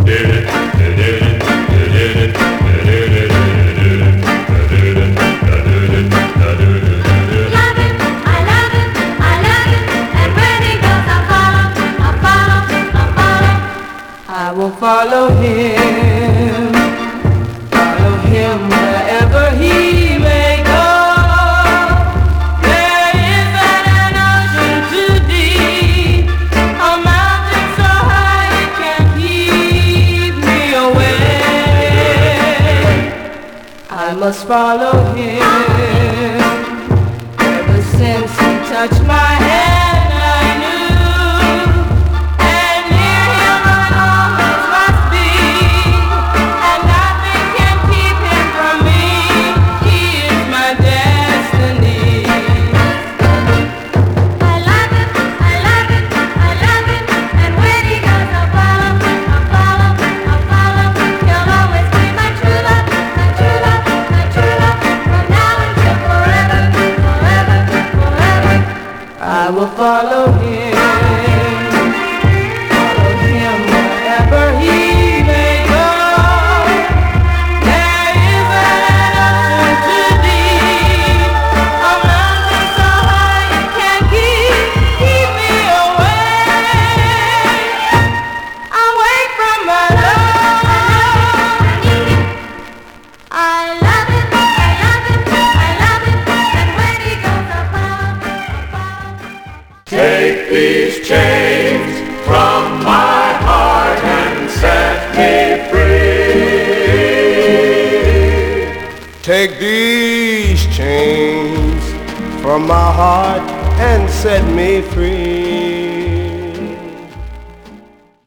I will follow him wherever he may go. There isn't an ocean too deep, a mountain so high it can't keep me away. I must follow him. Ever since he touched my hand, I knew, and near him I always must be, and nothing can keep him from me. He is my destiny. I love him, I love him, I love him, and when he goes I'll follow, I'll follow, I'll follow. He'll always be my true love, my true love, my true love, from now until forever, forever, forever. I will follow him wherever he may go. There isn't an ocean too deep, a mountain so high it can't keep me away from my love. I love him, I love him, I love him, and when he goes I'll follow. Take these chains from my heart and set me free. Take these chains from my heart and set me free.